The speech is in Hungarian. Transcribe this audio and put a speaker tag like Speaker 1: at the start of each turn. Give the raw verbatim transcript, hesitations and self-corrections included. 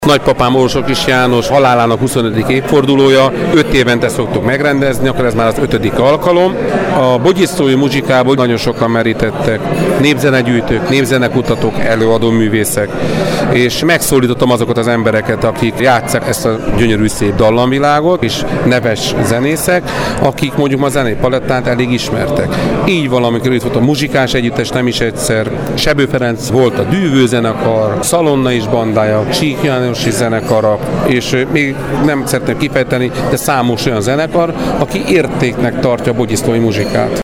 Speaker 1: Nagypapám Orsok Kis János halálának huszonötödik évfordulója, öt évente szoktuk megrendezni, akkor ez már az ötödik alkalom. A Bogyisztói muzsikából nagyon sokan merítettek, népzenegyűjtők, népzenekutatók, előadóművészek, és megszólítottam azokat az embereket, akik játsszák ezt a gyönyörű szép dallamvilágot, és neves zenészek, akik mondjuk a zenei palettát elég ismertek. Így valamikor itt volt a Muzsikás Együttes nem is egyszer, Sebő Ferenc volt a Dűvőzenekar, Szalonna is bandája, Csík Jánosi zenekara, és még nem szeretném kifejteni, de számos olyan zenekar, aki értéknek tartja a bogyisztói muzsikát.